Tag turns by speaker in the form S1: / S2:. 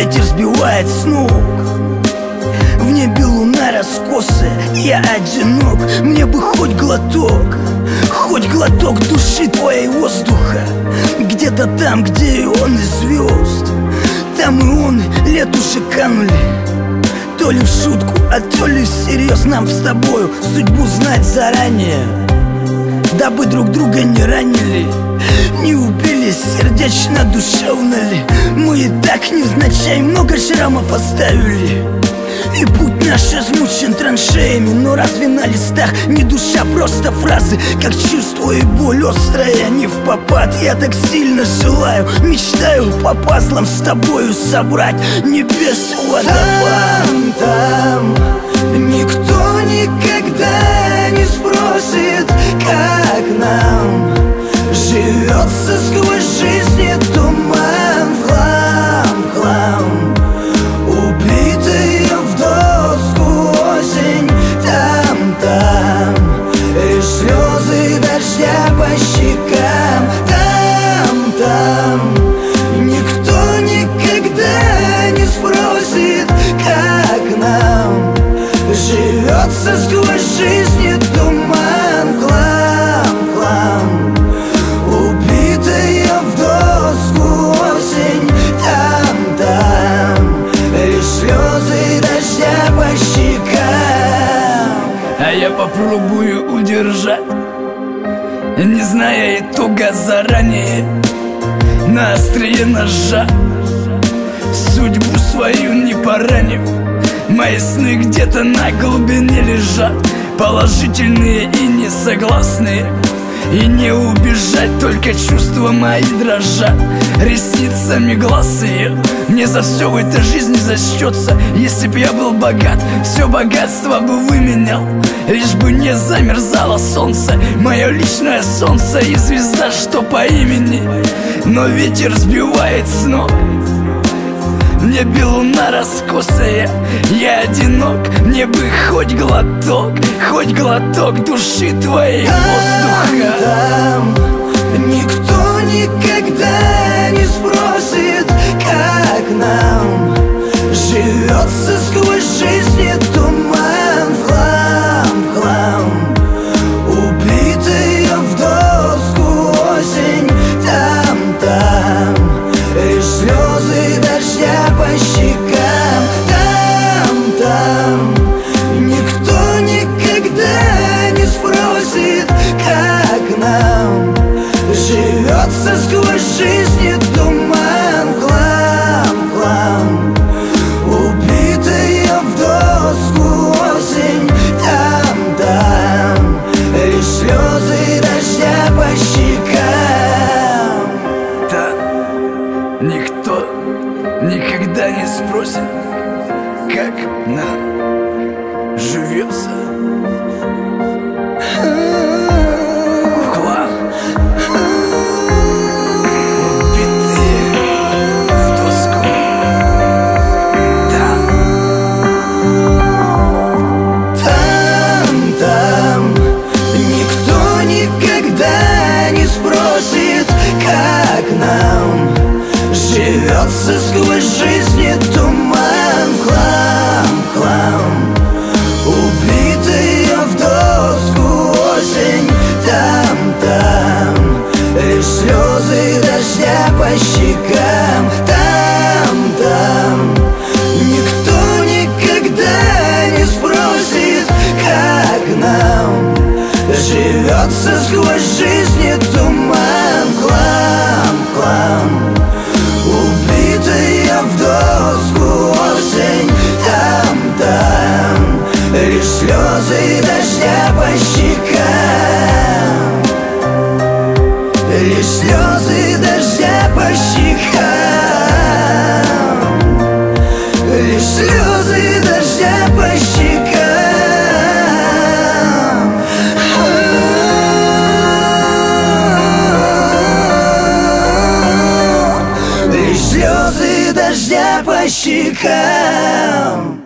S1: ветер сбивает с ног. В небе луна раскосая, я одинок. Мне бы хоть глоток души твоей воздуха. Где-то там, где и он, и звезд. Там и он, лет уже канули. То ли в шутку, а то ли всерьез. Нам с тобою судьбу знать заранее, дабы друг друга не ранили, не убили сердечно, душевно ли. Мы и так невзначай много шрамов оставили, и путь наш измучен траншеями. Но разве на листах не душа, просто фразы, как чувство и боль острая, не впопад. Я так сильно желаю, мечтаю по пазлам с тобою собрать небес водопад.
S2: Там никто никогда не спросит, как нам живется сквозь жизни туман. Хлам, убитые в доску осень. Там и слезы дождя по щекам. Там никто никогда не спросит, как нам живется сквозь жизни туман. Хлам, убитая в доску осень. Там и слезы дождя по щекам.
S1: А я попробую удержать, не зная итога заранее, на острие ножа, судьбу свою не поранив. Мои сны где-то на глубине лежат, положительные и несогласные. И не убежать, только чувства мои дрожат. Ресницами глаз ее мне за все в этой жизни зачтется. Если б я был богат, все богатство бы выменял, лишь бы не замерзало солнце, мое личное солнце и звезда, что по имени. Но ветер сбивает с ног, в небе луна раскосая, я одинок. Мне бы хоть глоток души твоей воздуха.
S2: Там никто никогда не спросит, как нам живется сквозь жизни туман. Хлам, убитая в доску осень. Там и слезы дождя по щекам. Там никто никогда не спросит, как нам живется сквозь жизни туман. Хлам, убитая в доску осень. Там и слезы дождя по щекам.
S1: Да, никто никогда не спросит, как нам живется. В хлам, убитые в доску.
S2: Там никто никогда не спросит, как нам живется сквозь жизни туман. Хлам, убитая в доску осень. Там и слезы дождя по щекам. Там никто никогда не спросит, как нам живется сквозь жизни туман. Хлам, убитая в доску осень. Там лишь слезы дождя по щекам. Лишь слезы дождя по щекам. Лишь слезы дождя по щекам. Лишь слезы дождя по щекам.